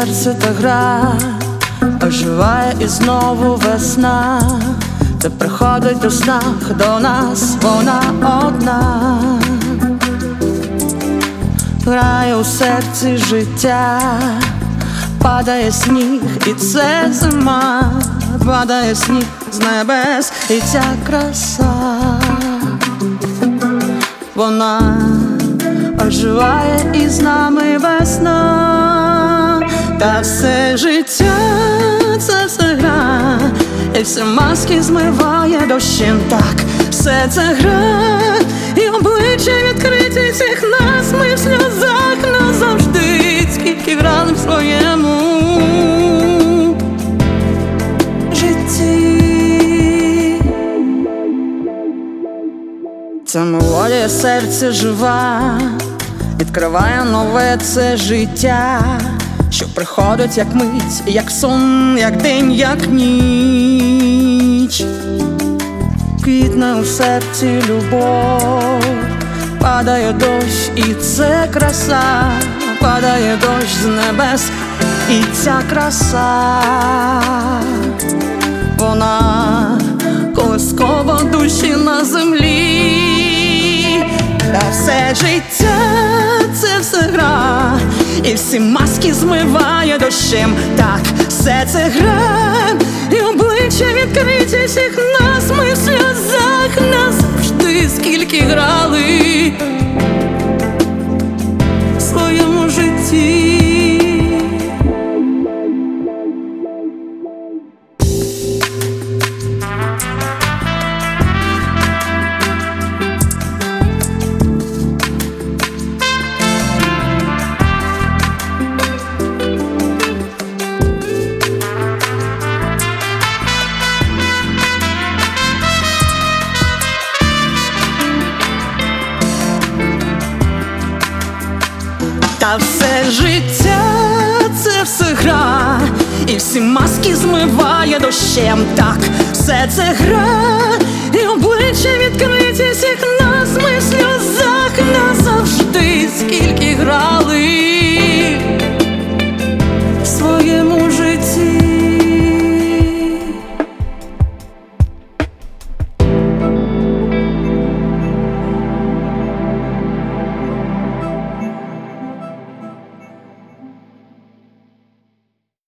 серце та гра, оживає і знову весна. Це приходить у снах до нас, вона одна. Грає у серці життя, падає сніг, і це зима. Падає сніг з небес, і ця краса. Вона оживає, і з нами весна. Та все життя — це все гра, і всі маски змиває дощем. Так, все це гра, і обличчя відкриті всіх нас. Ми в сльозах назавжди, скільки грали в своєму житті. Ця мелодія серця жива, відкриває нове це життя, що приходить як мить, як сон, як день, як ніч. Квітне у серці любов, падає дощ, і це краса. Падає дощ з небес, і ця краса. Вона колискова душі на землі. Та все життя — це все гра, і всі маски змиває дощем. Так, все це гра, і обличчя відкриті всіх нас. Ми в сльозах назавжди, скільки грали в своєму житті. Та все життя — це все гра, і всі маски змиває дощем. Так, все це гра, і обличчя відкриті всіх нас. Ми в сльозах назавжди,